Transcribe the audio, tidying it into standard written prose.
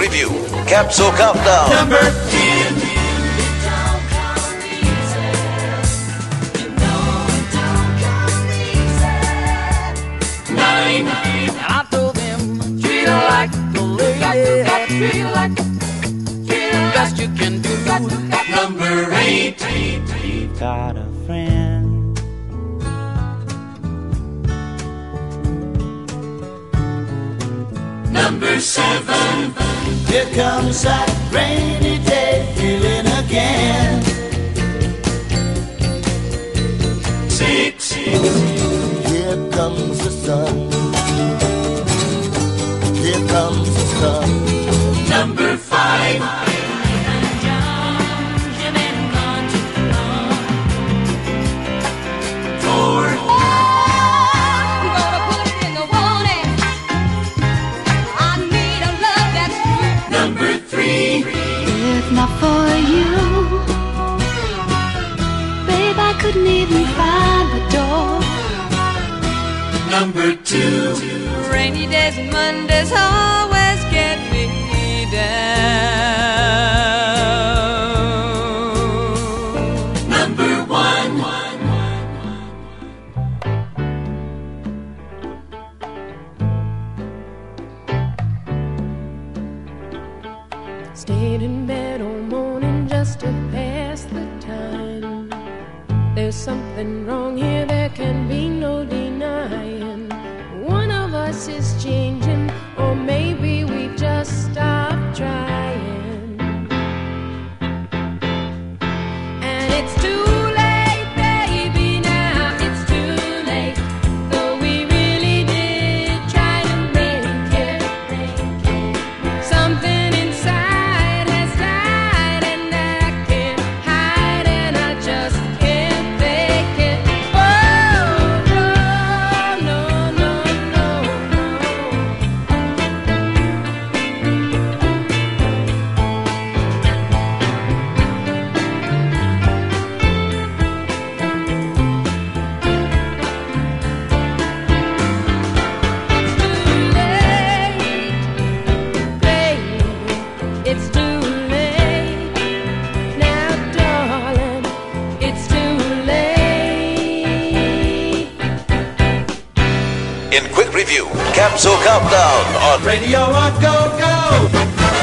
Review, Capsule Countdown. Number 10. I told them, treat her like a lady. Treat her like the best you can do. Number 8. Got a friend. Number 7. Here comes that rainy day feeling again. 6. Here comes the sun. Here comes the sun. Number 5. Not for you, babe, I couldn't even find the door. Number 2. Rainy days and Mondays always get me down. Number 1. Stayed in bed all morning just to pass the time. There's something wrong here, there can be no denying. One of us is changing, or maybe we just stopped trying. And it's too late, baby, now it's too late. Though we really did try to make it. Something inside has died, and I can't hide, and I just can't fake it. Oh, no, no, no, no, no. It's too late, now, darling. It's too late. In Quick Review, Capsule Countdown on Radio on Go Go.